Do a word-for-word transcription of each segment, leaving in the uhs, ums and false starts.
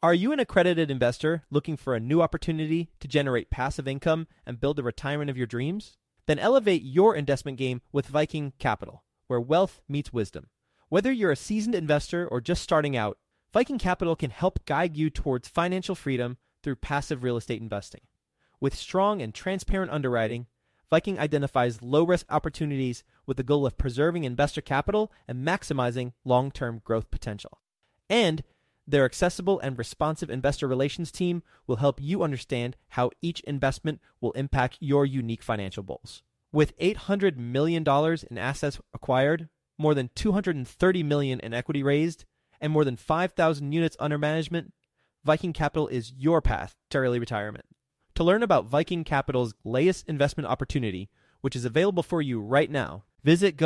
Are you an accredited investor looking for a new opportunity to generate passive income and build the retirement of your dreams? Then elevate your investment game with Viking Capital, where wealth meets wisdom. Whether you're a seasoned investor or just starting out, Viking Capital can help guide you towards financial freedom through passive real estate investing. With strong and transparent underwriting, Viking identifies low-risk opportunities with the goal of preserving investor capital and maximizing long-term growth potential. And their accessible and responsive investor relations team will help you understand how each investment will impact your unique financial goals. With eight hundred million dollars in assets acquired, more than two hundred thirty million dollars in equity raised, and more than five thousand units under management, Viking Capital is your path to early retirement. To learn about Viking Capital's latest investment opportunity, which is available for you right now, visit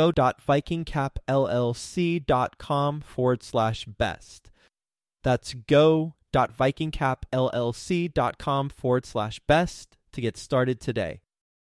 go.vikingcapllc.com forward slash best. That's go.vikingcapllc.com forward slash best to get started today.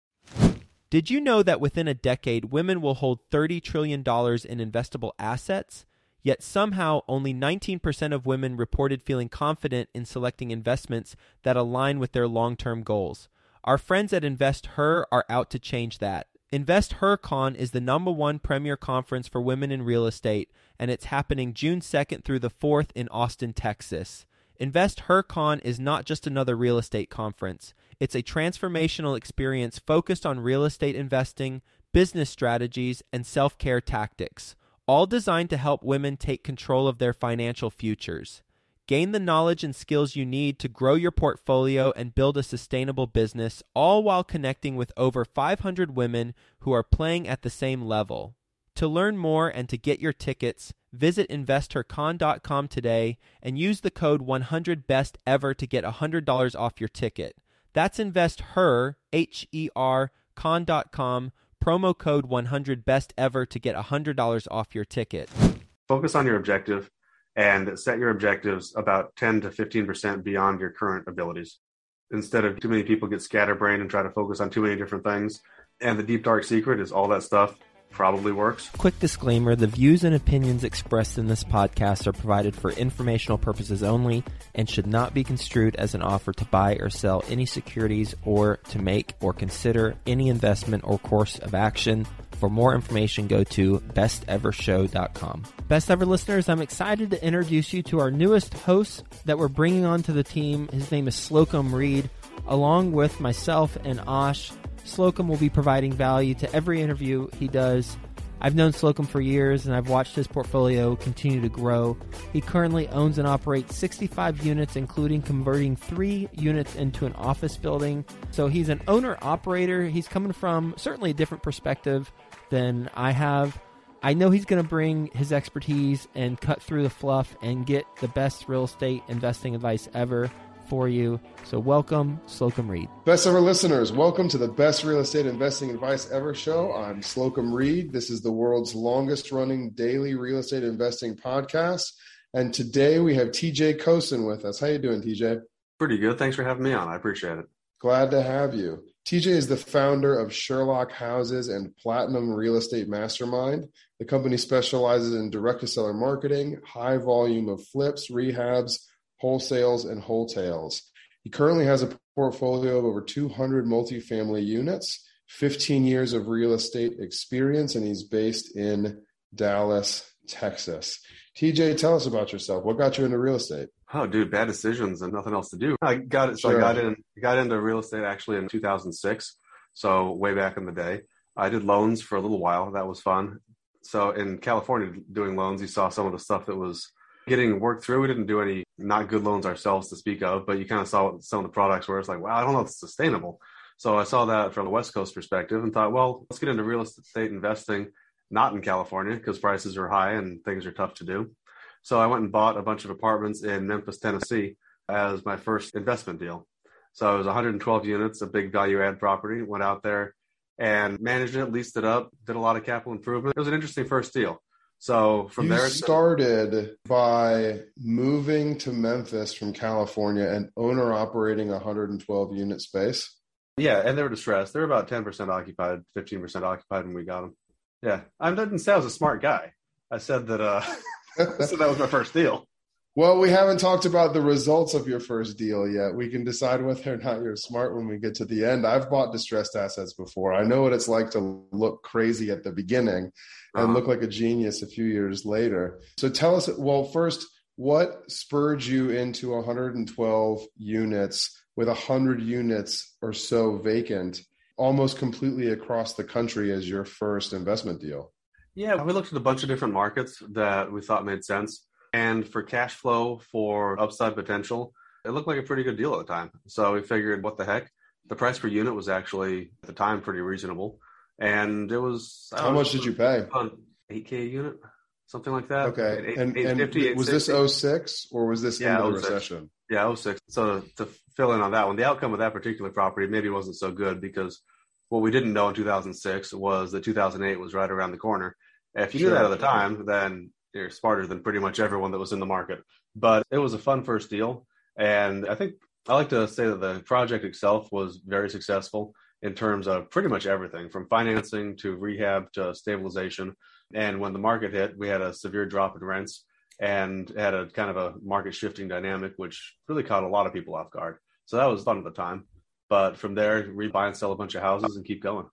Did you know that within a decade, women will hold thirty trillion dollars in investable assets? Yet somehow only nineteen percent of women reported feeling confident in selecting investments that align with their long-term goals. Our friends at InvestHer are out to change that. InvestHerCon is the number one premier conference for women in real estate, and it's happening June second through the fourth in Austin, Texas. InvestHerCon is not just another real estate conference. It's a transformational experience focused on real estate investing, business strategies, and self-care tactics, all designed to help women take control of their financial futures. Gain the knowledge and skills you need to grow your portfolio and build a sustainable business, all while connecting with over five hundred women who are playing at the same level. To learn more and to get your tickets, visit investor con dot com today and use the code one hundred best ever to get one hundred dollars off your ticket. That's InvestHer, H E R, con dot com, promo code one hundred best ever to get one hundred dollars off your ticket. Focus on your objective and set your objectives about ten to fifteen percent beyond your current abilities. Instead of too many people get scatterbrained and try to focus on too many different things. And the deep dark secret is all that stuff probably works. Quick disclaimer, the views and opinions expressed in this podcast are provided for informational purposes only and should not be construed as an offer to buy or sell any securities or to make or consider any investment or course of action. For more information, go to best ever show dot com. Best Ever listeners, I'm excited to introduce you to our newest host that we're bringing onto the team. His name is Slocum Reed. Along with myself and Ash, Slocum will be providing value to every interview he does. I've known Slocum for years, and I've watched his portfolio continue to grow. He currently owns and operates sixty-five units, including converting three units into an office building. So he's an owner-operator. He's coming from certainly a different perspective than I have. I know he's going to bring his expertise and cut through the fluff and get the best real estate investing advice ever for you. So welcome, Slocum Reed. Best Ever listeners, welcome to the Best Real Estate Investing Advice Ever show. I'm Slocum Reed. This is the world's longest running daily real estate investing podcast. And today we have T J Kosin with us. How you doing, T J? Pretty good. Thanks for having me on. I appreciate it. Glad to have you. T J is the founder of Sherlock Houses and Platinum Real Estate Mastermind. The company specializes in direct-to-seller marketing, high volume of flips, rehabs, wholesales, and wholetails. He currently has a portfolio of over two hundred multifamily units, fifteen years of real estate experience, and he's based in Dallas, Texas. T J, tell us about yourself. What got you into real estate? Oh, dude, bad decisions and nothing else to do. I got it. So sure. I got in, got into real estate actually in two thousand six. So way back in the day, I did loans for a little while. That was fun. So in California, doing loans, you saw some of the stuff that was getting worked through. We didn't do any not good loans ourselves to speak of, but you kind of saw what some of the products where it's like, wow, I don't know if it's sustainable. So I saw that from a West Coast perspective and thought, well, let's get into real estate investing, not in California because prices are high and things are tough to do. So I went and bought a bunch of apartments in Memphis, Tennessee as my first investment deal. So it was one hundred twelve units, a big value add property, went out there and managed it, leased it up, did a lot of capital improvement. It was an interesting first deal. So from you there, you started by moving to Memphis from California and owner operating a one hundred twelve unit space. Yeah, and they were distressed. They were about ten percent occupied, fifteen percent occupied when we got them. Yeah, I didn't say I was a smart guy. I said that. Uh, so that was my first deal. Well, we haven't talked about the results of your first deal yet. We can decide whether or not you're smart when we get to the end. I've bought distressed assets before. I know what it's like to look crazy at the beginning and uh-huh. look like a genius a few years later. So tell us, well, first, what spurred you into one hundred twelve units with one hundred units or so vacant, almost completely across the country as your first investment deal? Yeah, we looked at a bunch of different markets that we thought made sense. And for cash flow, for upside potential, it looked like a pretty good deal at the time. So we figured, what the heck? The price per unit was actually, at the time, pretty reasonable. And it was... How much did you pay? eight K a unit, something like that. Okay. eight, and eight fifty, and was this oh six or was this yeah, in the recession? Yeah, oh six. So to fill in on that one, the outcome of that particular property maybe wasn't so good because what we didn't know in two thousand six was that two thousand eight was right around the corner. If you sure. knew that at the time, then you're smarter than pretty much everyone that was in the market. But it was a fun first deal. And I think I like to say that the project itself was very successful in terms of pretty much everything from financing to rehab to stabilization. And when the market hit, we had a severe drop in rents and had a kind of a market shifting dynamic, which really caught a lot of people off guard. So that was fun at the time. But from there, rebuy and sell a bunch of houses and keep going.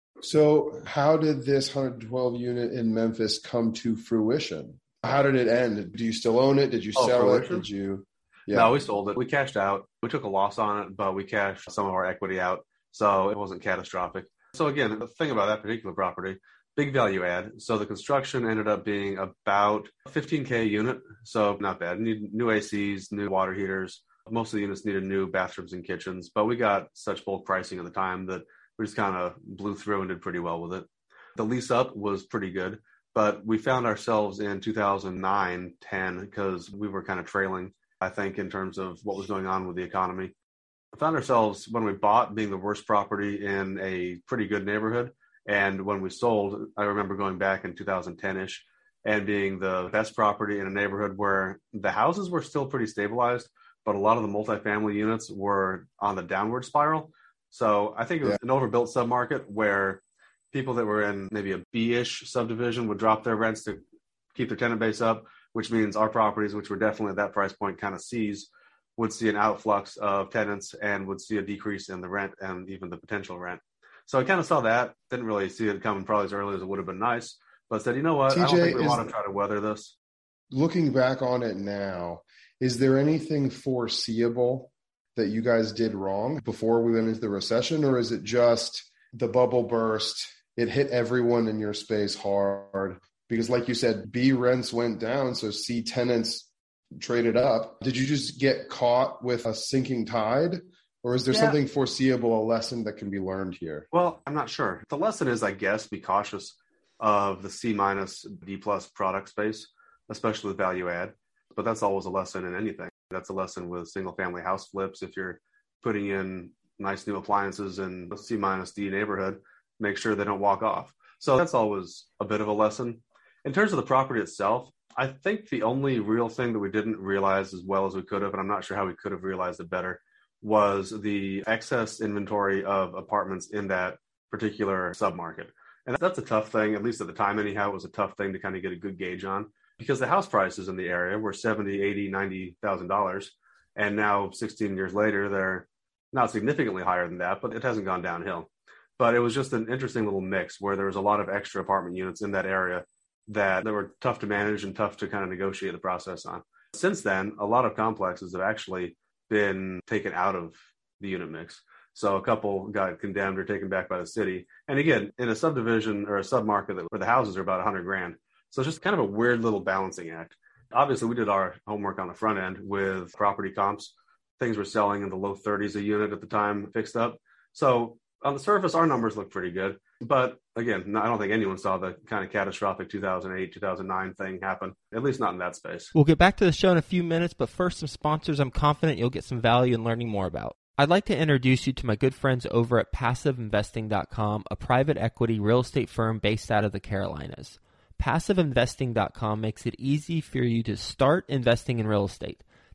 So how did this one hundred twelve unit in Memphis come to fruition? How did it end? Do you still own it? Did you oh, sell fruition? it? Did you? Yeah. No, we sold it. We cashed out. We took a loss on it, but we cashed some of our equity out. So it wasn't catastrophic. So again, the thing about that particular property, big value add. So the construction ended up being about fifteen K a unit. So not bad. Need new A Cs, new water heaters. Most of the units needed new bathrooms and kitchens, but we got such bulk pricing at the time that we just kind of blew through and did pretty well with it. The lease up was pretty good, but we found ourselves in two thousand nine, ten, because we were kind of trailing, I think, in terms of what was going on with the economy. We found ourselves, when we bought, being the worst property in a pretty good neighborhood. And when we sold, I remember going back in two thousand ten-ish and being the best property in a neighborhood where the houses were still pretty stabilized, but a lot of the multifamily units were on the downward spiral. So I think it was yeah. an overbuilt submarket where people that were in maybe a B-ish subdivision would drop their rents to keep their tenant base up, which means our properties, which were definitely at that price point kind of C's, would see an outflux of tenants and would see a decrease in the rent and even the potential rent. So I kind of saw that, didn't really see it coming probably as early as it would have been nice, but said, you know what, T J, I don't think we is, want to try to weather this. Looking back on it now, is there anything foreseeable that you guys did wrong before we went into the recession, or is it just the bubble burst, it hit everyone in your space hard? Because like you said, B rents went down, so C tenants traded up. Did you just get caught with a sinking tide, or is there yeah. something foreseeable, a lesson that can be learned here? Well, I'm not sure. The lesson is, I guess, be cautious of the C minus, D plus product space, especially with value add. But that's always a lesson in anything. That's a lesson with single family house flips. If you're putting in nice new appliances in a C minus D neighborhood, make sure they don't walk off. So that's always a bit of a lesson. In terms of the property itself, I think the only real thing that we didn't realize as well as we could have, and I'm not sure how we could have realized it better, was the excess inventory of apartments in that particular submarket. And that's a tough thing, at least at the time anyhow, it was a tough thing to kind of get a good gauge on. Because the house prices in the area were seventy, eighty, ninety thousand dollars, and now sixteen years later, they're not significantly higher than that, but it hasn't gone downhill. But it was just an interesting little mix where there was a lot of extra apartment units in that area that, that were tough to manage and tough to kind of negotiate the process on. Since then, a lot of complexes have actually been taken out of the unit mix. So a couple got condemned or taken back by the city. And again, in a subdivision or a submarket where the houses are about a hundred grand. So it's just kind of a weird little balancing act. Obviously, we did our homework on the front end with property comps. Things were selling in the low thirties a unit at the time, fixed up. So on the surface, our numbers look pretty good. But again, I don't think anyone saw the kind of catastrophic two thousand eight, two thousand nine thing happen, at least not in that space. We'll get back to the show in a few minutes, but first, some sponsors I'm confident you'll get some value in learning more about. I'd like to introduce you to my good friends over at passive investing dot com, a private equity real estate firm based out of the Carolinas. passive investing dot com makes it easy for you to start investing in real estate.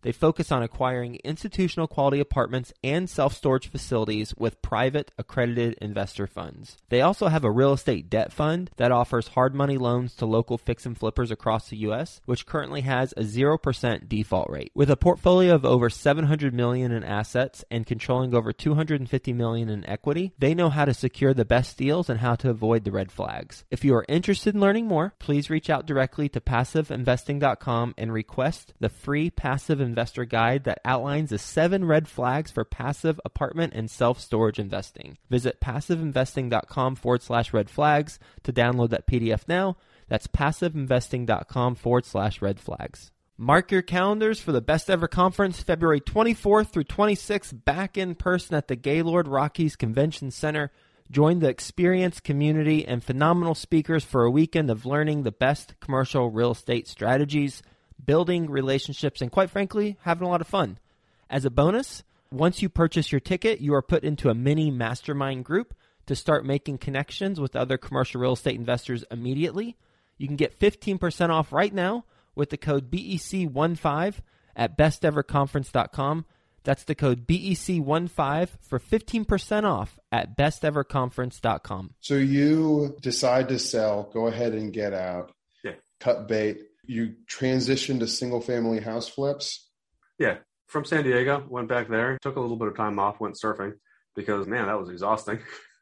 They focus on acquiring institutional quality apartments and self-storage facilities with private accredited investor funds. They also have a real estate debt fund that offers hard money loans to local fix and flippers across the U S, which currently has a zero percent default rate. With a portfolio of over seven hundred million dollars in assets and controlling over two hundred fifty million dollars in equity, they know how to secure the best deals and how to avoid the red flags. If you are interested in learning more, please reach out directly to passive investing dot com and request the free Passive Investor Guide that outlines the seven red flags for passive apartment and self-storage investing. Visit passive investing dot com forward slash red flags to download that P D F now. That's passive investing dot com forward slash red flags. Mark your calendars for the Best Ever Conference, February twenty-fourth through twenty-sixth, back in person at the Gaylord Rockies Convention Center. Join the experienced community and phenomenal speakers for a weekend of learning the best commercial real estate strategies, building relationships, and quite frankly, having a lot of fun. As a bonus, once you purchase your ticket, you are put into a mini mastermind group to start making connections with other commercial real estate investors immediately. You can get fifteen percent off right now with the code B E C fifteen at best ever conference dot com. That's the code B E C fifteen for fifteen percent off at best ever conference dot com. So you decide to sell, go ahead and get out, yeah. cut bait. You transition to single-family house flips? Yeah. From San Diego, went back there, took a little bit of time off, went surfing because, man, that was exhausting.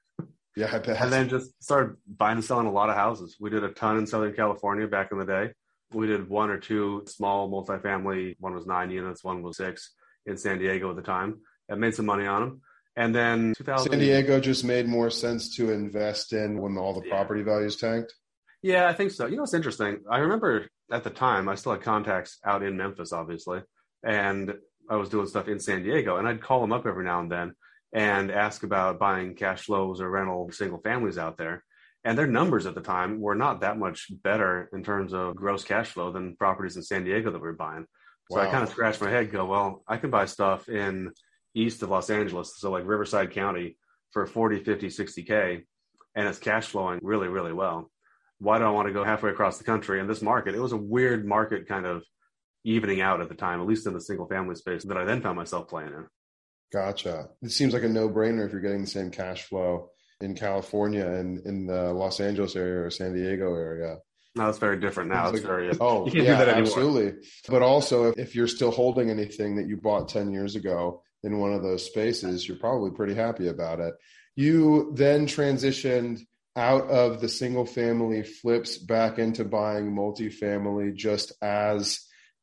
Yeah, I bet. And then just started buying and selling a lot of houses. We did a ton in Southern California back in the day. We did one or two small multifamily. One was nine units, one was six in San Diego at the time. I made some money on them. And then two thousand San Diego just made more sense to invest in when all the yeah. property values tanked? Yeah, I think so. You know, it's interesting. I remember at the time, I still had contacts out in Memphis, obviously. And I was doing stuff in San Diego. And I'd call them up every now and then and ask about buying cash flows or rental single families out there. And their numbers at the time were not that much better in terms of gross cash flow than properties in San Diego that we were buying. So wow. I kind of scratched my head, go, well, I can buy stuff in east of Los Angeles, so like Riverside County, for forty, fifty, sixty K, and it's cash flowing really, really well. Why do I want to go halfway across the country in this market? It was a weird market kind of evening out at the time, at least in the single family space that I then found myself playing in. Gotcha. It seems like a no-brainer if you're getting the same cash flow in California and in the Los Angeles area or San Diego area. No, it's very different now. It's, it's like, very, oh, you can't yeah, do that anymore. Absolutely. But also, if you're still holding anything that you bought ten years ago in one of those spaces, you're probably pretty happy about it. You then transitioned out of the single family flips back into buying multifamily just as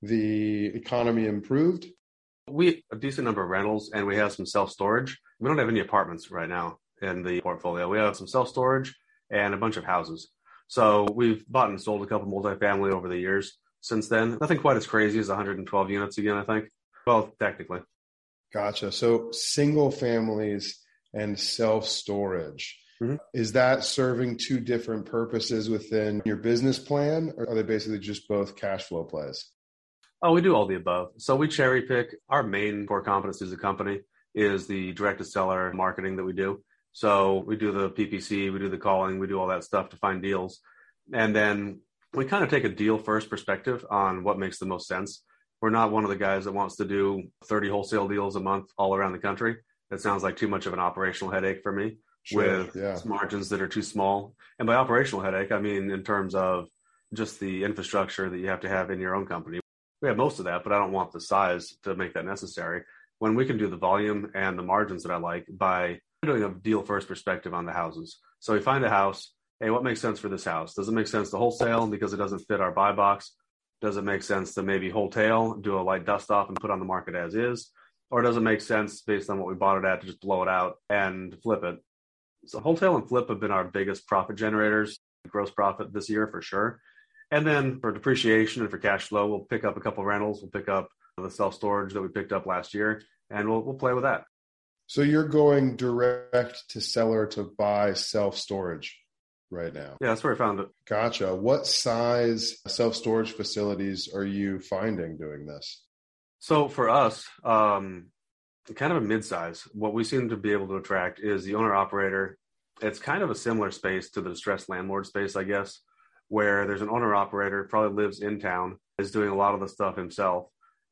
the economy improved? We have a decent number of rentals and we have some self-storage. We don't have any apartments right now in the portfolio. We have some self-storage and a bunch of houses. So we've bought and sold a couple multifamily over the years since then. Nothing quite as crazy as one hundred twelve units again, I think. Well, technically. Gotcha. So single families and self-storage. Mm-hmm. Is that serving two different purposes within your business plan, or are they basically just both cash flow plays? Oh, we do all the above. So we cherry pick. Our main core competency as a company is the direct-to-seller marketing that we do. So we do the P P C, we do the calling, we do all that stuff to find deals. And then we kind of take a deal-first perspective on what makes the most sense. We're not one of the guys that wants to do thirty wholesale deals a month all around the country. That sounds like too much of an operational headache for me. Sure, with yeah. margins that are too small. And by operational headache, I mean in terms of just the infrastructure that you have to have in your own company. We have most of that, but I don't want the size to make that necessary. When we can do the volume and the margins that I like by doing a deal-first perspective on the houses. So we find a house. Hey, what makes sense for this house? Does it make sense to wholesale because it doesn't fit our buy box? Does it make sense to maybe wholesale, do a light dust off and put on the market as is? Or does it make sense based on what we bought it at to just blow it out and flip it? So wholesale and flip have been our biggest profit generators, gross profit this year for sure. And then for depreciation and for cash flow, we'll pick up a couple of rentals. We'll pick up the self-storage that we picked up last year, and we'll we'll play with that. So you're going direct to seller to buy self-storage right now? Yeah, that's where I found it. Gotcha. What size self-storage facilities are you finding doing this? So for us, um, kind of a mid-size. What we seem to be able to attract is the owner-operator. It's kind of a similar space to the distressed landlord space, I guess, where there's an owner-operator, probably lives in town, is doing a lot of the stuff himself,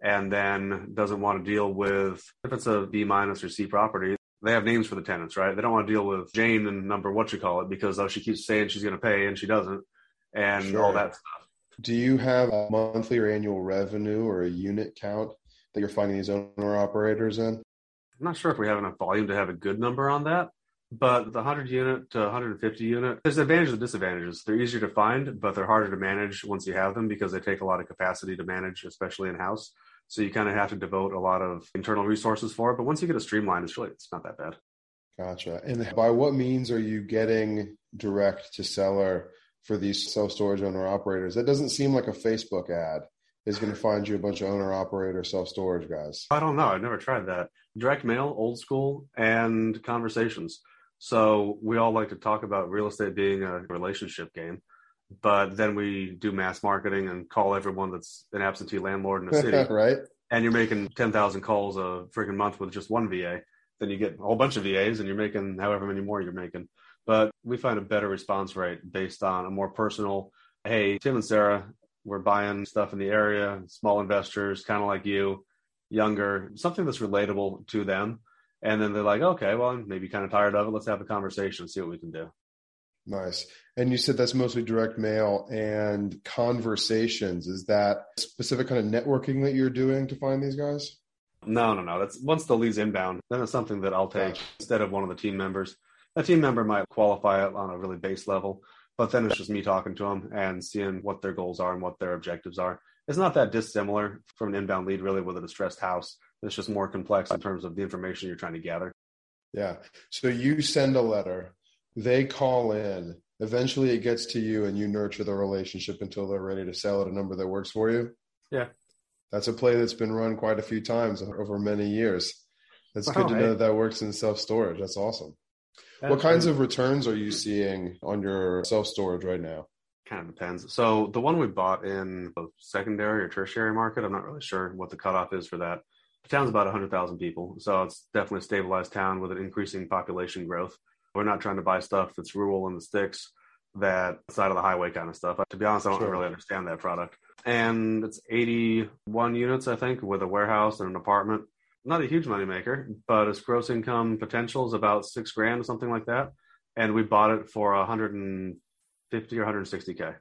and then doesn't want to deal with, if it's a B minus or C property, they have names for the tenants, right? They don't want to deal with Jane and number what you call it because oh, she keeps saying she's going to pay and she doesn't, and sure. all that stuff. Do you have a monthly or annual revenue or a unit count that you're finding these owner operators in? I'm not sure if we have enough volume to have a good number on that, but the one hundred unit to one hundred fifty unit, there's advantages and disadvantages. They're easier to find, but they're harder to manage once you have them because they take a lot of capacity to manage, especially in-house. So you kind of have to devote a lot of internal resources for it. But once you get it streamlined, it's really, it's not that bad. Gotcha. And by what means are you getting direct to seller for these self-storage owner operators? That doesn't seem like a Facebook ad is going to find you a bunch of owner operator self-storage guys. I don't know. I've never tried that. Direct mail, old school, and conversations. So we all like to talk about real estate being a relationship game, but then we do mass marketing and call everyone that's an absentee landlord in the city. Right. And you're making ten thousand calls a freaking month with just one V A. Then you get a whole bunch of V As and you're making however many more you're making. But we find a better response rate based on a more personal, hey, Tim and Sarah, we're buying stuff in the area, small investors, kind of like you, younger, something that's relatable to them. And then they're like, okay, well, I'm maybe kind of tired of it. Let's have a conversation and see what we can do. Nice. And you said that's mostly direct mail and conversations. Is that specific kind of networking that you're doing to find these guys? No, no, no. That's once the lead's inbound, then it's something that I'll take instead of one of the team members. A team member might qualify it on a really base level, but then it's just me talking to them and seeing what their goals are and what their objectives are. It's not that dissimilar from an inbound lead, really, with a distressed house. It's just more complex in terms of the information you're trying to gather. Yeah. So you send a letter, they call in, eventually it gets to you and you nurture the relationship until they're ready to sell at a number that works for you. Yeah. That's a play that's been run quite a few times over many years. That's well, good to hey. know that, that works in self-storage. That's awesome. That's what kinds of returns are you seeing on your self-storage right now? Kind of depends. So the one we bought in the secondary or tertiary market, I'm not really sure what the cutoff is for that. The town's about one hundred thousand people, so it's definitely a stabilized town with an increasing population growth. We're not trying to buy stuff that's rural in the sticks, that side of the highway kind of stuff. To be honest, I don't sure. really understand that product. And it's eighty-one units, I think, with a warehouse and an apartment. Not a huge moneymaker, but its gross income potential is about six grand or something like that. And we bought it for one hundred fifty or one hundred sixty K.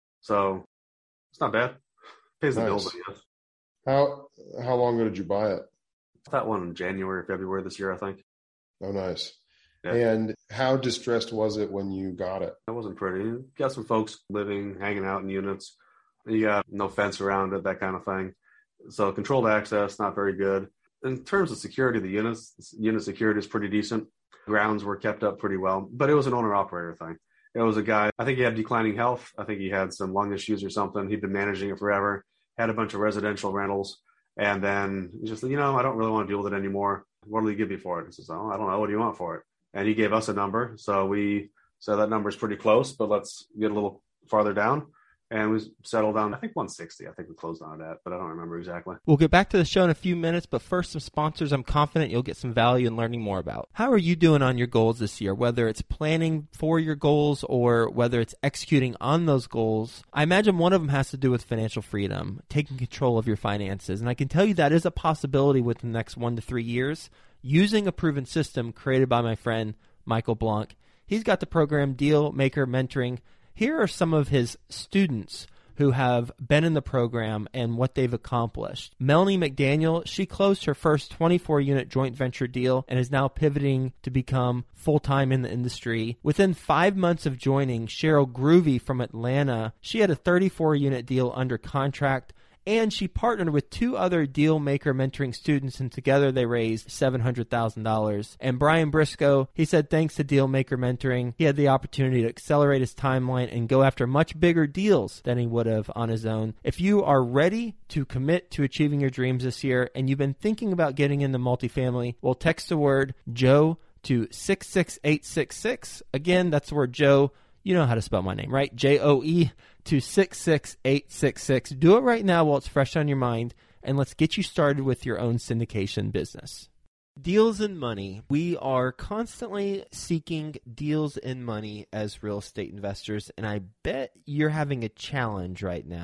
So it's not bad. Pays the nice. bills, I guess. How how long ago did you buy it? That one in January, February this year, I think. Oh, nice. Yeah. And how distressed was it when you got it? It wasn't pretty. You got some folks living, hanging out in units. You got no fence around it, that kind of thing. So controlled access, not very good. In terms of security, the units, unit security is pretty decent. Grounds were kept up pretty well, but it was an owner-operator thing. It was a guy, I think he had declining health. I think he had some lung issues or something. He'd been managing it forever, had a bunch of residential rentals. And then he just said, you know, I don't really want to deal with it anymore. What will he give me for it? He says, oh, I don't know. What do you want for it? And he gave us a number. So we said that number is pretty close, but let's get a little farther down. And we settled on, I think, one sixty. I think we closed on it at, but I don't remember exactly. We'll get back to the show in a few minutes, but first, some sponsors I'm confident you'll get some value in learning more about. How are you doing on your goals this year, whether it's planning for your goals or whether it's executing on those goals? I imagine one of them has to do with financial freedom, taking control of your finances. And I can tell you that is a possibility within the next one to three years using a proven system created by my friend Michael Blanc. He's got the program Deal Maker Mentoring. Here are some of his students who have been in the program and what they've accomplished. Melanie McDaniel, she closed her first twenty-four unit joint venture deal and is now pivoting to become full-time in the industry. Within five months of joining, Cheryl Groovy from Atlanta, she had a thirty-four unit deal under contract, and she partnered with two other Deal Maker Mentoring students, and together they raised seven hundred thousand dollars. And Brian Briscoe, he said thanks to Deal Maker Mentoring, he had the opportunity to accelerate his timeline and go after much bigger deals than he would have on his own. If you are ready to commit to achieving your dreams this year and you've been thinking about getting into multifamily, well, text the word Joe to six six eight six six. Again, that's the word Joe. You know how to spell my name, right? J O E to six six eight six six. Do it right now while it's fresh on your mind, and let's get you started with your own syndication business. Deals in money. We are constantly seeking deals in money as real estate investors, and I bet you're having a challenge right now,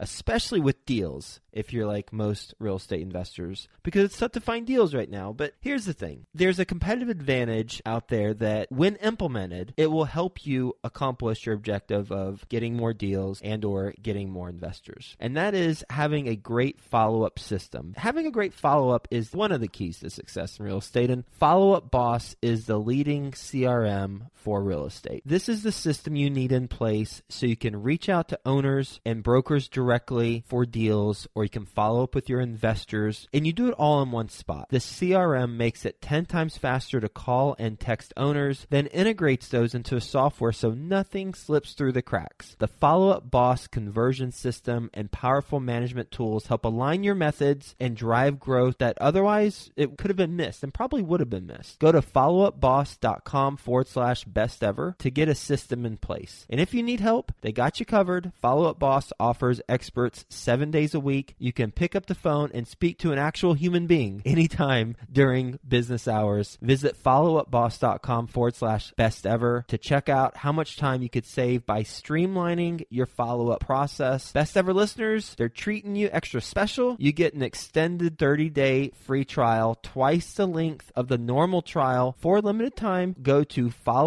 especially with deals, if you're like most real estate investors, because it's tough to find deals right now. But here's the thing. There's a competitive advantage out there that when implemented, it will help you accomplish your objective of getting more deals and or getting more investors. And that is having a great follow-up system. Having a great follow-up is one of the keys to success in real estate, and Follow Up Boss is the leading C R M for real estate. This is the system you need in place so you can reach out to owners and brokers directly for deals, or you can follow up with your investors, and you do it all in one spot. The C R M makes it ten times faster to call and text owners, then integrates those into a software so nothing slips through the cracks. The Follow Up Boss conversion system and powerful management tools help align your methods and drive growth that otherwise it could have been missed and probably would have been missed. Go to followupboss.com forward slash best ever to get a system in place. And if you need help, they got you covered. Follow Up Boss offers experts seven days a week. You can pick up the phone and speak to an actual human being anytime during business hours. Visit followupboss.com forward slash best ever to check out how much time you could save by streamlining your follow-up process. Best Ever listeners, they're treating you extra special. You get an extended thirty-day free trial, twice the length of the normal trial for a limited time. Go to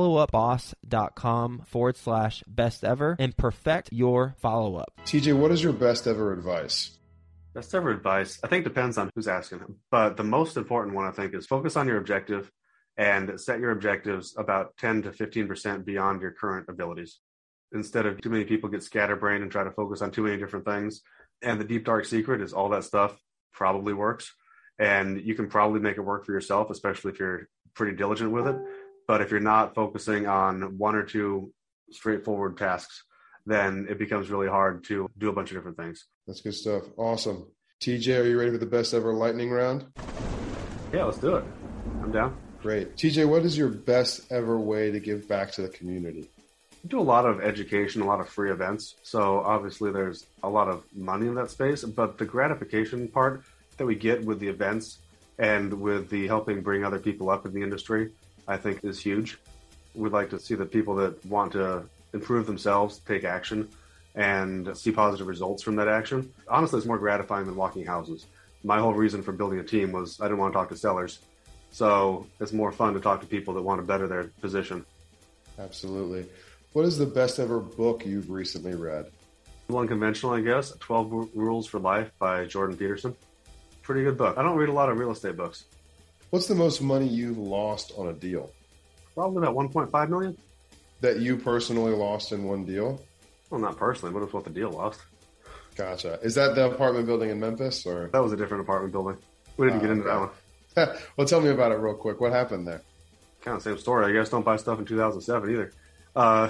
followupboss.com forward slash best ever and perfect your follow-up. T J, what is your best ever advice? Best ever advice, I think, depends on who's asking them. But the most important one, I think, is focus on your objective and set your objectives about ten to fifteen percent beyond your current abilities. Instead of too many people get scatterbrained and try to focus on too many different things. And the deep, dark secret is all that stuff probably works. And you can probably make it work for yourself, especially if you're pretty diligent with it. But if you're not focusing on one or two straightforward tasks, then it becomes really hard to do a bunch of different things. That's good stuff. Awesome. T J, are you ready for the best ever lightning round? Yeah, let's do it. I'm down. Great. T J, what is your best ever way to give back to the community? We do a lot of education, a lot of free events. So obviously there's a lot of money in that space, but the gratification part that we get with the events and with the helping bring other people up in the industry, I think is huge. We'd like to see the people that want to improve themselves take action and see positive results from that action. Honestly, it's more gratifying than walking houses. My whole reason for building a team was I didn't want to talk to sellers. So it's more fun to talk to people that want to better their position. Absolutely. What is the best ever book you've recently read? One conventional, I guess, twelve Rules for Life by Jordan Peterson. Pretty good book. I don't read a lot of real estate books. What's the most money you've lost on a deal? Probably about one point five million. That you personally lost in one deal? Well, not personally, but it's what the deal lost. Gotcha. Is that the apartment building in Memphis? Or that was a different apartment building. We didn't uh, get into okay. that one. Well, tell me about it real quick. What happened there? Kind of same story. I guess don't buy stuff in two thousand seven either. Uh,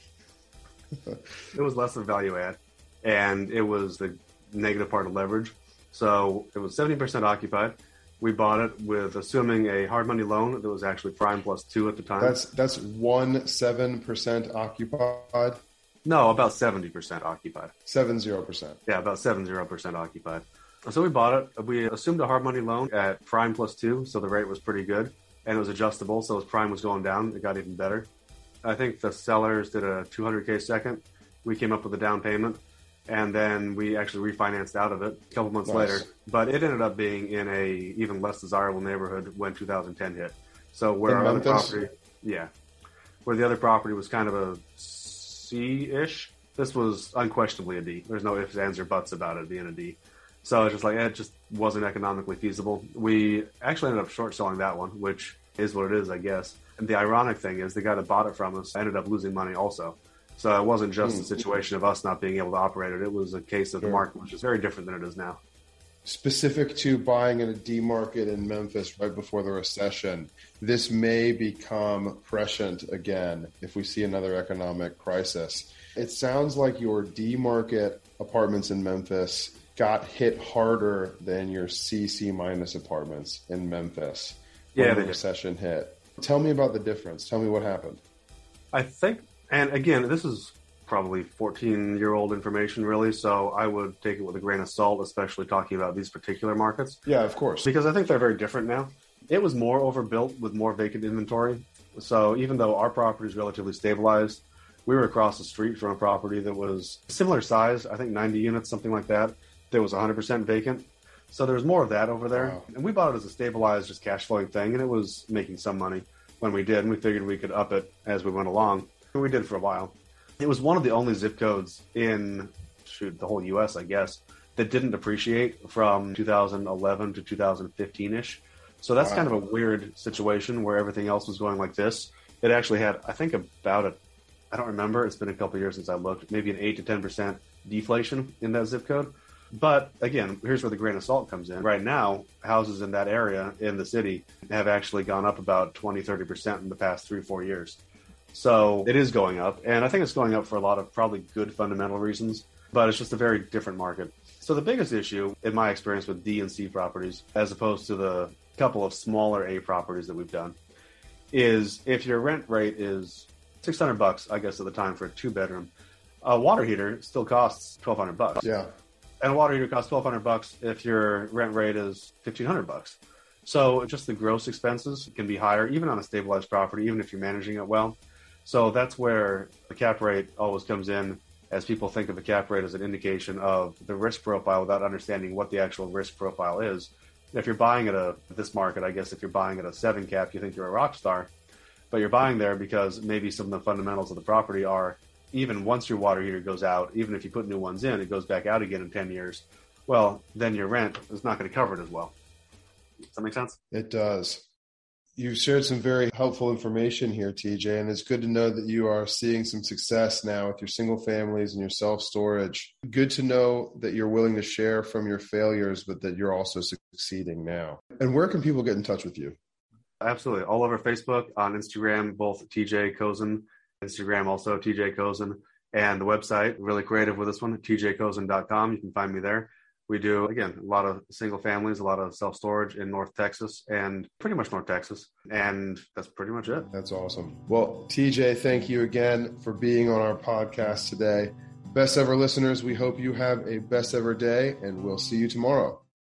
it was less of value add, and it was the negative part of leverage. So it was seventy percent occupied. We bought it with assuming a hard money loan that was actually prime plus two at the time. That's that's one seven percent occupied. No, about seventy percent occupied. Seven zero percent. Yeah, about seven zero percent occupied. So we bought it. We assumed a hard money loan at prime plus two, so the rate was pretty good, and it was adjustable. So as prime was going down, it got even better. I think the sellers did a two hundred K second. We came up with a down payment, and then we actually refinanced out of it a couple months nice. later. But it ended up being in a even less desirable neighborhood when two thousand ten hit. So where in our Memphis? other property, yeah, where the other property was kind of a C-ish, this was unquestionably a D. There's no ifs, ands, or buts about it being a D. So it's just like, it just wasn't economically feasible. We actually ended up short selling that one, which is what it is, I guess. And the ironic thing is the guy that bought it from us ended up losing money also. So it wasn't just mm. a situation of us not being able to operate it. It was a case of sure. the market, which is very different than it is now. Specific to buying in a D market in Memphis right before the recession, this may become prescient again if we see another economic crisis. It sounds like your D market apartments in Memphis got hit harder than your C C minus apartments in Memphis when yeah, the recession did. hit. Tell me about the difference. Tell me what happened. I think, and again, this is probably fourteen-year-old information, really, so I would take it with a grain of salt, especially talking about these particular markets. Yeah, of course. Because I think they're very different now. It was more overbuilt with more vacant inventory. So even though our property is relatively stabilized, We were across the street from a property that was similar size, I think ninety units, something like that, that was one hundred percent vacant. So there was more of that over there. Wow. And we bought it as a stabilized, just cash flowing thing, and it was making some money when we did, and we figured we could up it as we went along. And we did for a while. It was one of the only zip codes in, shoot, the whole U S, I guess, that didn't depreciate from two thousand eleven to two thousand fifteen-ish. So that's wow. kind of a weird situation where everything else was going like this. It actually had, I think, about a, I don't remember, it's been a couple of years since I looked, maybe an eight to ten percent deflation in that zip code. But again, here's where the grain of salt comes in. Right now, houses in that area in the city have actually gone up about twenty, thirty percent in the past three, four years. So it is going up. And I think it's going up for a lot of probably good fundamental reasons, but it's just a very different market. So the biggest issue, in my experience with D and C properties, as opposed to the couple of smaller A properties that we've done, is if your rent rate is six hundred bucks, I guess at the time for a two bedroom, a water heater still costs twelve hundred bucks. Yeah. And a water heater costs twelve hundred bucks if your rent rate is fifteen hundred bucks. So just the gross expenses can be higher, even on a stabilized property, even if you're managing it well. So that's where the cap rate always comes in, as people think of the cap rate as an indication of the risk profile without understanding what the actual risk profile is. If you're buying at a this market, I guess if you're buying at a seven cap, you think you're a rock star, but you're buying there because maybe some of the fundamentals of the property are, even once your water heater goes out, even if you put new ones in, it goes back out again in ten years. Well, then your rent is not going to cover it as well. Does that make sense? It does. You've shared some very helpful information here, T J, and it's good to know that you are seeing some success now with your single families and your self-storage. Good to know that you're willing to share from your failures, but that you're also succeeding now. And where can people get in touch with you? Absolutely. All over Facebook, on Instagram, both T J Kozin, Instagram also T J Kozin, and the website, really creative with this one, T J Kozin dot com. You can find me there. We do, again, a lot of single families, a lot of self-storage in North Texas and pretty much North Texas. And that's pretty much it. That's awesome. Well, T J, thank you again for being on our podcast today. Best ever listeners, we hope you have a best ever day, and we'll see you tomorrow.